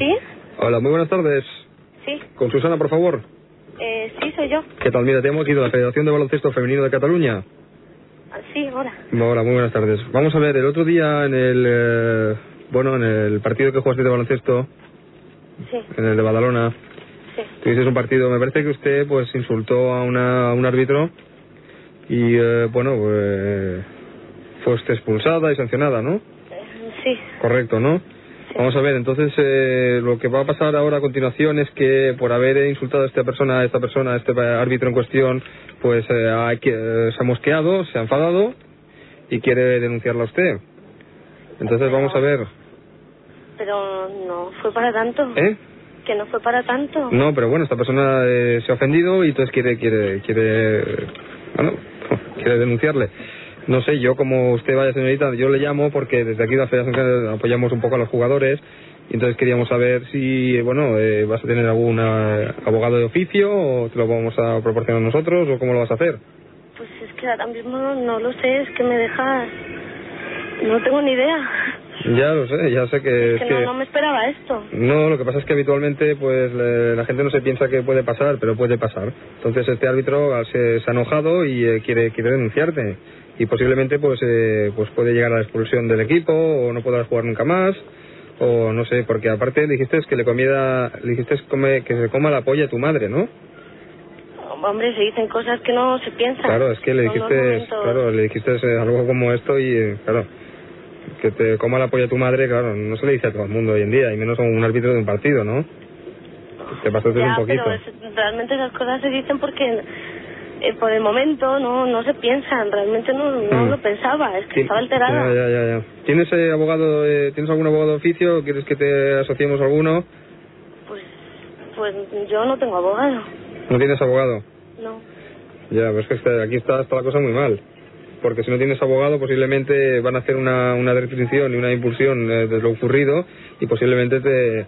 ¿Sí? Hola, muy buenas tardes. Sí. Con Susana, por favor. Sí, soy yo. ¿Qué tal? Mira, te llamo aquí de la Federación de Baloncesto Femenino de Cataluña. Sí, hola. Hola, muy buenas tardes. Vamos a ver, el otro día en el... en el partido que jugaste de baloncesto, Sí. en el de Badalona, Sí. tuviste un partido, me parece que usted pues insultó a un árbitro y, fue usted expulsada y sancionada, ¿no? Sí. Correcto, ¿no? Sí. Vamos a ver, entonces lo que va a pasar ahora a continuación es que por haber insultado a esta persona, a este árbitro en cuestión, pues se ha mosqueado, se ha enfadado y quiere denunciarla a usted. Entonces vamos a ver. Pero no fue para tanto. ¿Eh? Que no fue para tanto. No, pero bueno, esta persona se ha ofendido y entonces quiere denunciarle. No sé, yo como usted vaya, señorita, yo le llamo porque desde aquí de la Federación apoyamos un poco a los jugadores y entonces queríamos saber si, vas a tener algún abogado de oficio o te lo vamos a proporcionar nosotros o cómo lo vas a hacer. Pues es que ahora mismo no lo sé, es que me dejas... No tengo ni idea. Ya lo sé, ya sé que... Es que no me esperaba esto. No, lo que pasa es que habitualmente pues la gente no se piensa que puede pasar, pero puede pasar. Entonces este árbitro se ha enojado y quiere denunciarte. Y posiblemente pues puede llegar a la expulsión del equipo o no podrás jugar nunca más o no sé, porque aparte le dijiste que que se coma la polla a tu madre, ¿no? Hombre, se dicen cosas que no se piensan. Claro, es que le dijiste algo como esto y claro, que te coma la polla a tu madre, claro, no se le dice a todo el mundo hoy en día y menos a un árbitro de un partido, ¿no? Te pasaste un poquito. Pero realmente esas cosas se dicen porque por el momento no se piensan, realmente no lo pensaba, es que estaba alterada. Ya. ¿Tienes abogado, tienes algún abogado de oficio? ¿Quieres que te asociemos a alguno? Pues yo no tengo abogado. ¿No tienes abogado? No. Ya, pues es que aquí está la cosa muy mal. Porque si no tienes abogado posiblemente van a hacer una restricción y una impulsión de lo ocurrido y posiblemente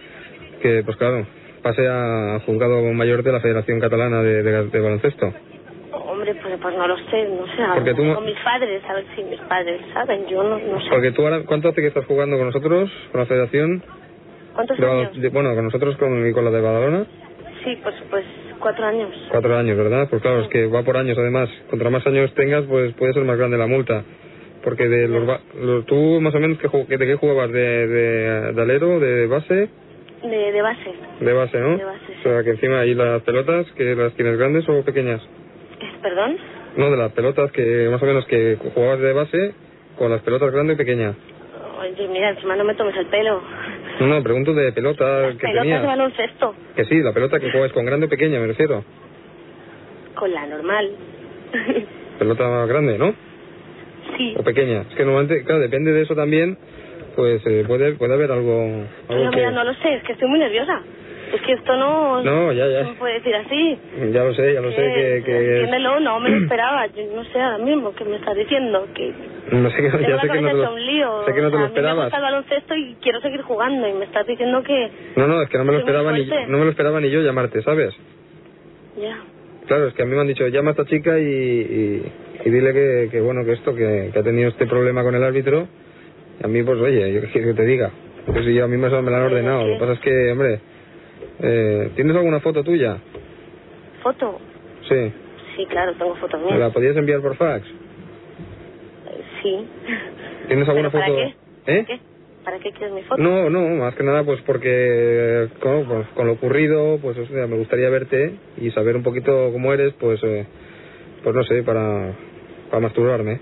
pase a juzgado mayor de la Federación Catalana de Baloncesto. Hombre, pues no lo sé, no sé, Porque tú... con mis padres, a ver si mis padres saben, yo no sé. Porque tú ahora, ¿cuánto hace que estás jugando con nosotros, con la Federación? ¿Cuántos años? Con nosotros y con la de Badalona. Sí, pues 4 años. 4 años, ¿verdad? Pues claro, es que va por años además. Contra más años tengas, pues puede ser más grande la multa. Porque tú más o menos, ¿de qué jugabas? ¿De alero, de base? De base. De base, ¿no? De base, sí. O sea, que encima ahí las pelotas, ¿que las tienes grandes o pequeñas? ¿Perdón? No, de las pelotas que más o menos que jugabas de base, con las pelotas grandes y pequeñas. Oye, mira, encima no me tomes el pelo. No, pregunto de pelota que tenías. Pelotas de baloncesto. Que sí, la pelota que juegas con grande o pequeña, me refiero. Con la normal. Pelota grande, ¿no? Sí. O pequeña. Es que normalmente, claro, depende de eso también, pues puede haber algo Pero mira, no lo sé, es que estoy muy nerviosa. Es que esto no se puede decir así. Ya lo sé, que... Entiéndelo, no me lo esperaba. Yo no sé ahora mismo qué me estás diciendo. No sé que tengo la cabeza hecha un lío. Sé que no te lo esperabas. Me gusta el baloncesto y quiero seguir jugando y me estás diciendo que... No, es que no me lo esperaba ni yo llamarte, ¿sabes? Ya. Claro, es que a mí me han dicho, llama a esta chica y dile que ha tenido este problema con el árbitro. Y a mí, pues oye, yo qué quiero que te diga. Pues si a mí me la han ordenado. Lo que pasa es que, hombre, ¿tienes alguna foto tuya? ¿Foto? Sí. Sí, claro, tengo fotos mías. ¿Me la podías enviar por fax? Sí. ¿Tienes alguna foto? ¿Para qué? ¿Eh? ¿Para qué quieres mi foto? No, más que nada pues porque con lo ocurrido, pues o sea, me gustaría verte y saber un poquito cómo eres, pues no sé, para masturbarme.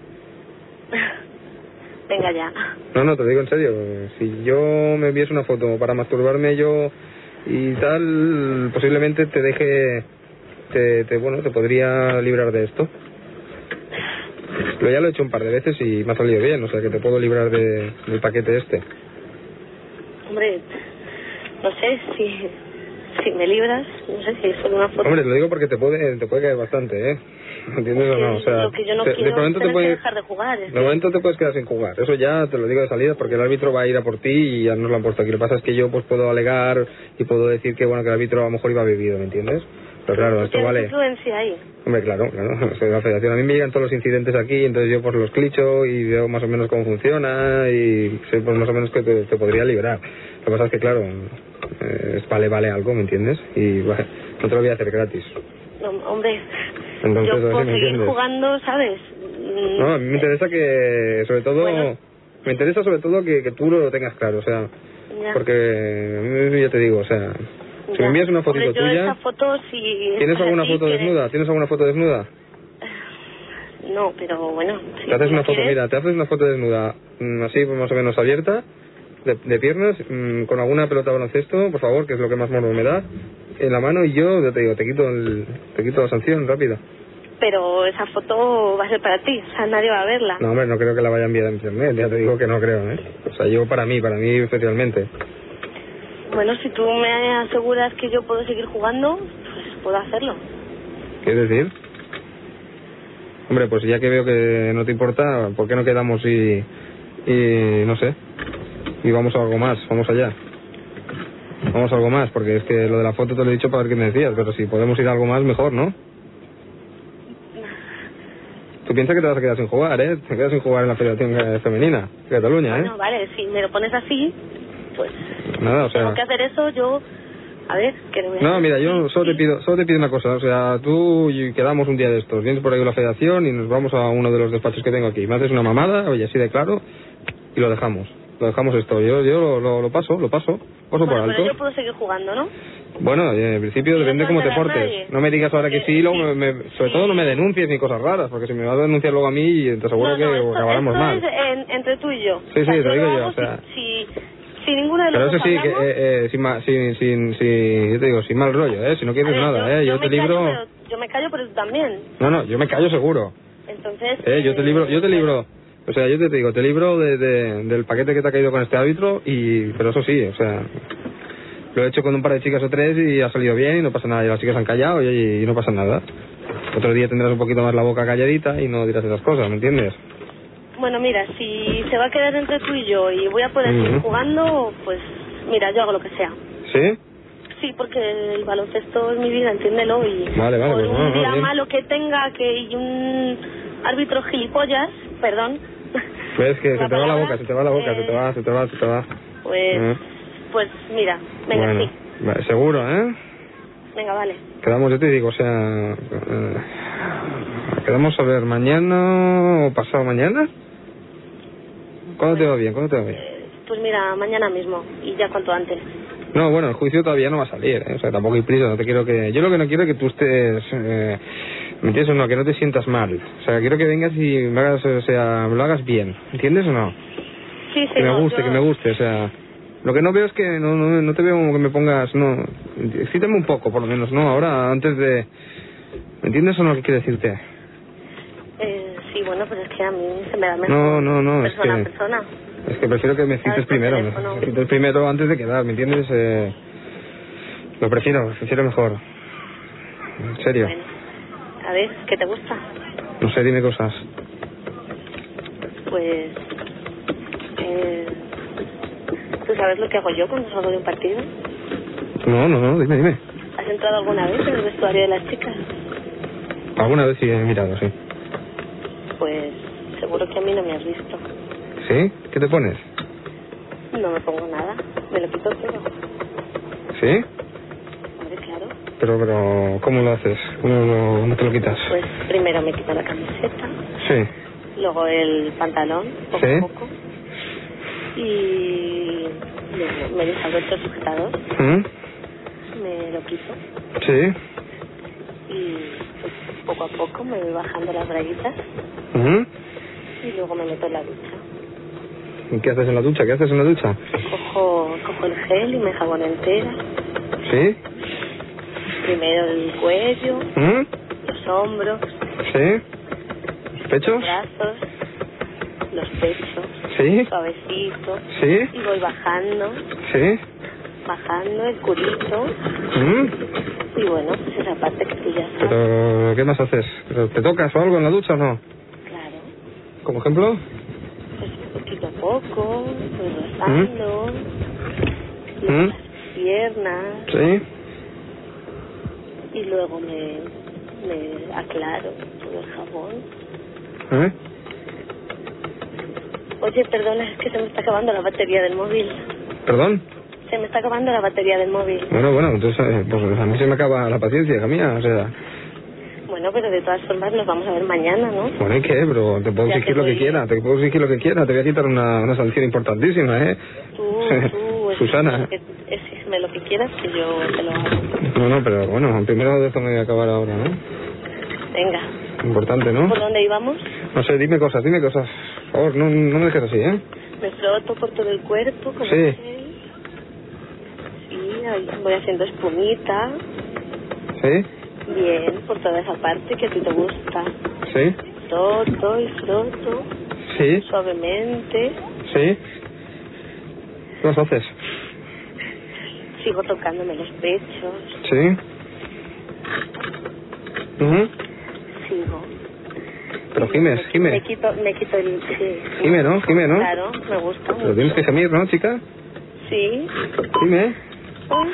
Venga ya. No, te lo digo en serio. Si yo me envíes una foto para masturbarme yo y tal, posiblemente te deje, te podría librar de esto. Pero ya lo he hecho un par de veces y me ha salido bien, o sea que te puedo librar del paquete este. Hombre, no sé si me libras, no sé si es solo una foto. Hombre, te lo digo porque te puede caer bastante, ¿eh? ¿Entiendes o no? O sea, lo que yo no quiero es tener que dejar de jugar. De momento te puedes quedar sin jugar, eso ya te lo digo de salida porque el árbitro va a ir a por ti y ya nos lo han puesto aquí. Lo que pasa es que yo pues puedo alegar y puedo decir que el árbitro a lo mejor iba bebido, ¿me entiendes? Pero claro, esto vale... influencia ahí? Hombre, claro, soy de la federación. A mí me llegan todos los incidentes aquí, entonces yo pues los clicho y veo más o menos cómo funciona y sé pues más o menos que te podría liberar. Lo que pasa es que, claro, vale algo, ¿me entiendes? Y bueno, no te lo voy a hacer gratis. No, hombre, entonces, yo puedo seguir jugando, ¿sabes? No, a mí me interesa que, sobre todo, bueno. me interesa sobre todo que tú lo tengas claro, o sea, ya. Porque ya te digo, o sea, si me envías una fotito tuya... Esa foto, si ¿Tienes alguna foto desnuda? ¿Tienes alguna foto desnuda? No, pero bueno... Te haces una foto, mira, te haces una foto desnuda, así pues, más o menos abierta, de piernas, con alguna pelota de baloncesto, por favor, que es lo que más morbo me da, en la mano, y yo, ya te digo, te quito la sanción rápida. Pero esa foto va a ser para ti, o sea, nadie va a verla. No, hombre, no creo que la vaya a enviar a internet, ya te digo que no creo, ¿eh? O sea, yo para mí especialmente. Bueno, si tú me aseguras que yo puedo seguir jugando, pues puedo hacerlo. ¿Quieres decir? Hombre, pues ya que veo que no te importa, ¿por qué no quedamos y no sé, y vamos a algo más, vamos allá? Vamos a algo más, porque es que lo de la foto te lo he dicho para ver qué me decías, pero si podemos ir a algo más, mejor, ¿no? Tú piensas que te vas a quedar sin jugar, ¿eh? Te quedas sin jugar en la Federación Femenina de Cataluña, ¿eh? Bueno, vale, si me lo pones así, pues... Nada, o sea... Tengo que hacer eso, yo... A ver, que no voy a No, hacer. mira, yo solo te pido una cosa, o sea, tú y quedamos un día de estos, vienes por ahí a la Federación y nos vamos a uno de los despachos que tengo aquí. Me haces una mamada, oye, así de claro, y lo dejamos esto. Yo lo paso por alto. Pero yo puedo seguir jugando, ¿no? Bueno, en principio depende cómo te portes. No me digas ahora que sí, luego sobre todo no me denuncies ni cosas raras, porque si me vas a denunciar luego a mí, te aseguro que acabaremos mal. Esto es entre tú y yo. Sí, te lo digo yo, o sea... Si ninguno de los pero eso sí, hablamos, yo te digo, sin mal rollo, si no quieres nada, yo te libro... Yo me callo, pero tú también. No, yo me callo seguro. Entonces... yo te libro, o sea, yo te digo, te libro del paquete que te ha caído con este árbitro, pero eso sí, o sea, lo he hecho con un par de chicas o tres y ha salido bien y no pasa nada, y las chicas han callado y no pasa nada. Otro día tendrás un poquito más la boca calladita y no dirás esas cosas, ¿me entiendes? Bueno, mira, si se va a quedar entre tú y yo y voy a poder seguir jugando, pues mira, yo hago lo que sea. ¿Sí? Sí, porque el baloncesto es mi vida, entiéndelo, y vale, por pues un día bien. malo que tenga y un árbitro gilipollas, perdón. Ves que se te va la boca, se te va. Pues mira, venga, bueno, sí. Vale, seguro, ¿eh? Venga, vale. Quedamos, yo te digo, o sea... quedamos a ver mañana o pasado mañana. ¿Cuándo te va bien? Pues mira, mañana mismo, y ya cuanto antes. No, bueno, el juicio todavía no va a salir, ¿eh? O sea, tampoco hay prisa, no te quiero que... Yo lo que no quiero es que tú estés... ¿me entiendes o no? Que no te sientas mal. O sea, quiero que vengas y me hagas, o sea, me lo hagas bien. ¿Entiendes o no? Sí, que me guste, o sea... Lo que no veo es que no te veo como que me pongas... No, excítame un poco, por lo menos, ¿no? Ahora, antes de... ¿Me entiendes o no lo que quiero decirte? Sí, bueno, pues es que a mí se me da mejor no, persona a persona. Es que prefiero que me cites primero. Me cites primero antes de quedar, ¿me entiendes? Lo prefiero mejor. En serio. Bueno, a ver, ¿qué te gusta? No sé, dime cosas. Pues... ¿tú sabes lo que hago yo cuando salgo de un partido? No, dime. ¿Has entrado alguna vez en el vestuario de las chicas? Alguna vez sí he mirado, sí. Pues seguro que a mí no me has visto. ¿Sí? ¿Qué te pones? No me pongo nada, me lo quito todo. ¿Sí? Hombre, claro. Pero, ¿cómo lo haces? ¿Cómo te lo quitas? Pues primero me quito la camiseta. Sí. Luego el pantalón, poco ¿Sí? a poco. Y luego me desabrocho el sujetador. Me lo quito. Sí. Y pues, poco a poco me voy bajando las braguitas. Y luego me meto en la ducha. ¿Y qué haces en la ducha? Cojo el gel y me jabono entera. ¿Sí? Primero el cuello, los hombros. ¿Sí? ¿Los pechos? Los brazos, los pechos. ¿Sí? Suavecito. ¿Sí? Y voy bajando. ¿Sí? Bajando el culito. Y bueno, pues esa parte que tú ya sabes. ¿Pero qué más haces? ¿Te tocas o algo en la ducha o no? Claro. ¿Como ejemplo? Pues poquito a poco, voy rozando. Las piernas. Sí. y luego me aclaro todo el jabón. ¿Eh? Oye, perdona, es que se me está acabando la batería del móvil. ¿Perdón? Se me está acabando la batería del móvil. Bueno, entonces pues a mí se me acaba la paciencia, hija mía, o sea... Bueno, pero de todas formas nos vamos a ver mañana, ¿no? Bueno, ¿y qué? Pero te puedo Ya exigir te lo que voy. quiera, te puedo exigir lo que quiera, te voy a quitar una sanción importantísima, ¿eh? Tú, Susana. Exígeme lo que quieras que yo te lo hago. No, pero bueno, primero de esto me voy a acabar ahora, ¿no? Venga. Importante, ¿no? ¿Por dónde íbamos? No sé, dime cosas. Por favor, no me dejes así, ¿eh? Me froto por todo el cuerpo con Sí. el gel. Sí, ahí voy haciendo espumita. ¿Sí? Bien, por toda esa parte que a ti te gusta. ¿Sí? Froto y froto. ¿Sí? Suavemente. ¿Sí? ¿Qué más haces? Sigo tocándome los pechos. ¿Sí? Mhm. Sigo. Pero gimes. Me quito el... Sí. Gime, ¿no? Claro, me gusta mucho. Pero tienes que gemir, ¿no, chica? Sí. Gime. Ay.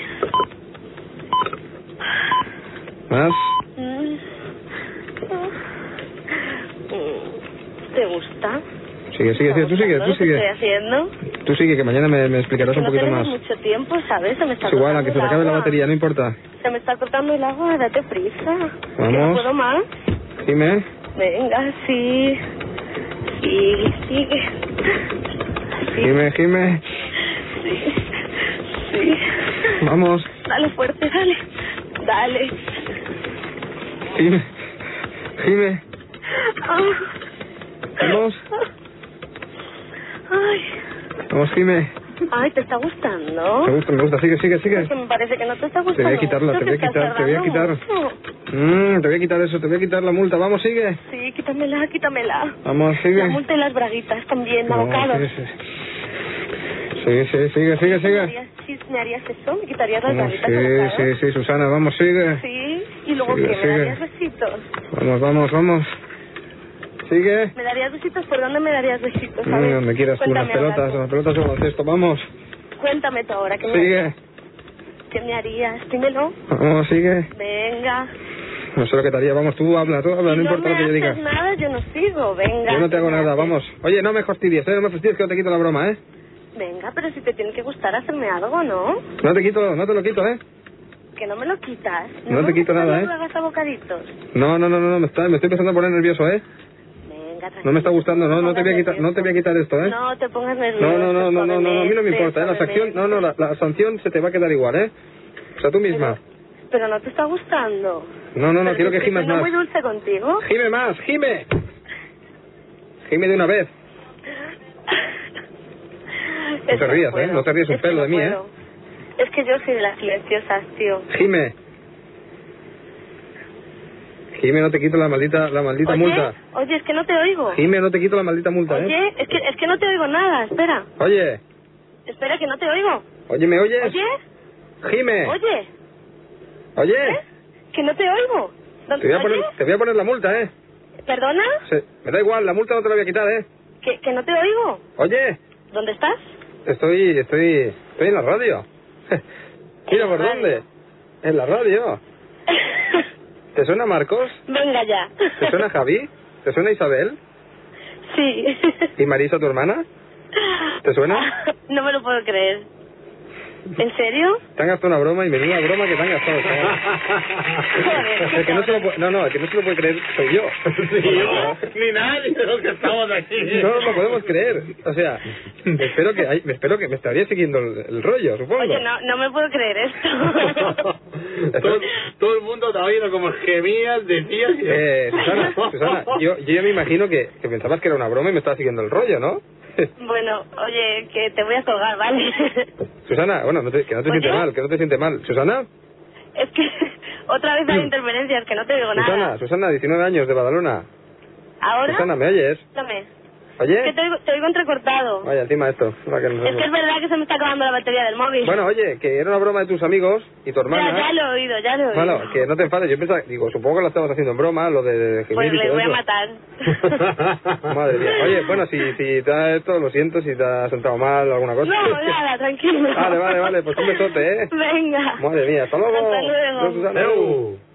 Más. ¿Te gusta? Sigue, tú sigue. ¿Lo que estoy haciendo? Tú sigue, que mañana me explicarás un poquito no más. tenemos mucho tiempo, ¿sabes? Se me está Es igual, a cortando que se te el acabe la agua. batería, no importa. Se me está cortando el agua, date prisa. Vamos. Que no puedo más. Gime. Venga, sí. Sigue. Sí. Gime. Sí. Vamos. Dale fuerte, dale. Gime. Ah. Vamos. Ay. Vamos, Gime. Ay, ¿te está gustando? Me gusta. Sigue. Es que me parece que no te está gustando. Te voy a quitarla, mucho, te voy a que quitar. estás tardando mucho. Te voy a quitar eso, te voy a quitar la multa. Vamos, sigue. Sí, quítamela. Vamos, sigue. La multa y las braguitas también, No, abocados. Sigue. ¿Me harías eso? ¿Me quitarías las braguitas abocados? Sí, Susana, vamos, sigue. Sí, y luego Sigue, ¿qué? sigue. ¿Me darías besitos? Vamos. Sigue. ¿Me darías besitos? ¿Por dónde me darías besitos? A ver, Donde quieras tú, unas cuéntame pelotas de baloncesto, vamos. Cuéntame tú ahora, Sigue. ¿qué me harías? Dímelo. Vamos, sigue. Venga. No sé lo que te haría, vamos, tú habla, no Si importa lo que yo diga. no me haces nada, yo no sigo, venga. Yo no te hago nada, vamos. Oye, no me fastidies, no me fastidies que no te quito la broma, ¿eh? Venga, pero si te tiene que gustar hacerme algo, ¿no? No te lo quito, ¿eh? Que no me lo quitas. No te quito nada, ¿eh? No me hagas a bocaditos. No, me estoy empezando a poner nervioso, ¿eh? Venga, tranquilo. No me está gustando, no te voy a quitar esto, ¿eh? No te pongas nervioso. No, a mí no me importa, ¿eh? La sanción se te va a quedar igual, ¿eh? O sea, tú misma. Pero no te está gustando. No, Pero quiero si que gimas estoy más. muy dulce contigo. Gime más, gime. Gime de una vez. No te rías, ¿eh? No te ríes un pelo de mí, ¿eh? Es que yo soy de las silenciosas, tío. Gime, no te quito la maldita multa. Oye, es que no te oigo. Gime, no te quito la maldita multa, ¿eh? Oye, es que no te oigo nada, espera. Oye. Espera, que no te oigo. Oye, ¿me oyes? Oye. Gime. Oye. Que no te oigo. Te voy a poner la multa, ¿eh? ¿Perdona? Me da igual, la multa no te la voy a quitar, ¿eh? Que no te oigo. Oye. ¿Dónde estás? Estoy en la radio. Mira, ¿por dónde? En la radio. ¿Te suena Marcos? Venga ya. ¿Te suena Javi? ¿Te suena Isabel? Sí. ¿Y Marisa, tu hermana? ¿Te suena? No me lo puedo creer. ¿En serio? Te han gastado una broma y menuda broma que te han gastado. Joder, el que no se lo puede creer soy yo. Ni nadie de los que estamos aquí. No nos lo podemos creer. O sea, espero que me estaría siguiendo el rollo, supongo. Oye, no me puedo creer esto. Todo el mundo te ha oído como gemías, decías... Susana, yo ya me imagino que pensabas que era una broma y me estabas siguiendo el rollo, ¿no? Bueno, oye, que te voy a colgar, ¿vale? Susana, bueno, que no te siente mal. ¿Susana? Es que otra vez hay interferencias, que no te digo nada. Susana, 19 años, de Badalona. ¿Ahora? Susana, ¿me oyes? Dame. Oye. Que te oigo entrecortado. Vaya, encima esto. Es que es verdad que se me está acabando la batería del móvil. Bueno, oye, que era una broma de tus amigos y tu hermana. Ya lo he oído. Bueno, que no te enfades. Yo pensaba, digo, supongo que lo estabas haciendo en broma, lo de Pues le voy a eso. matar. Madre mía. Oye, bueno, si te ha esto, lo siento, si te has sentado mal o alguna cosa. No, nada, tranquilo. Vale, pues un besote, ¿eh? Venga. Madre mía, hasta luego. Hasta luego. Susana.